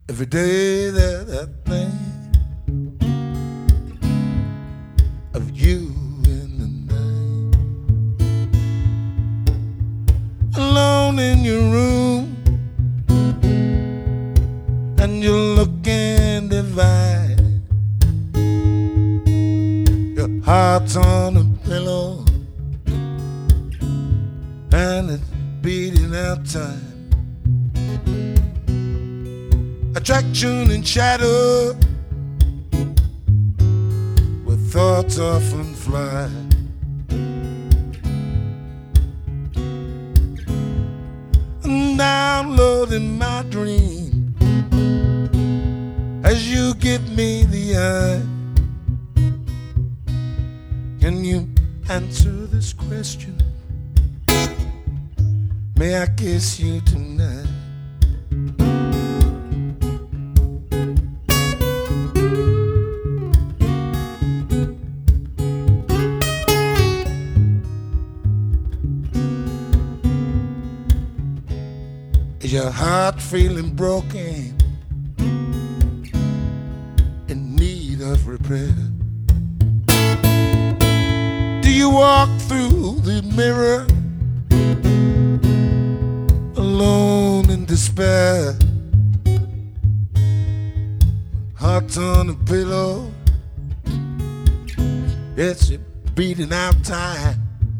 Every day that I think of you in the night, alone in your room, and you're looking divided. Your heart's on a pillow, and it's beating out time. Attraction and shadow, where thoughts often fly. I'm downloading my dream as you give me the eye. Can you answer this question? May I kiss you tonight? Is your heart feeling broken, in need of repair? Do you walk through the mirror alone in despair? Heart on a pillow, it's beating out time.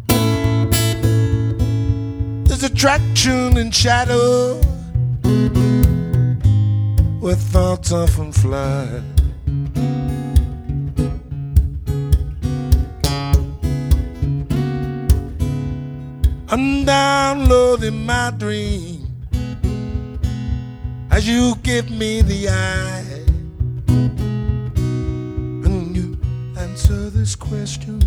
There's attraction and shadow, where thoughts often fly. I'm downloading my dream as you give me the eye. And you answer this question,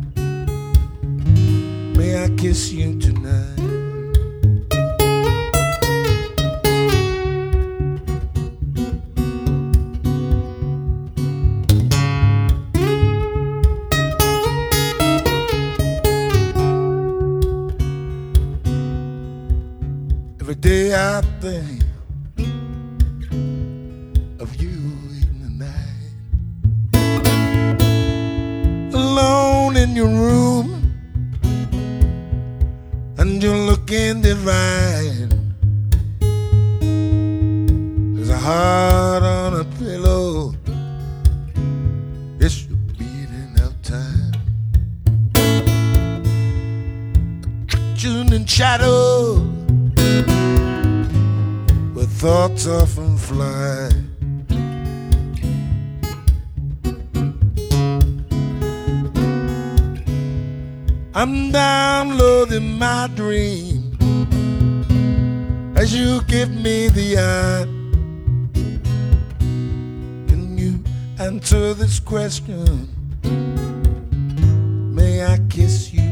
may I kiss you tonight? Every day I think of you in the night, alone in your room, and you're looking divine. There's a heart on a pillow, it's beating out time. Attraction and shadow, where thoughts often fly. I'm downloading my dream as you give me the eye. Can you answer this question? May I kiss you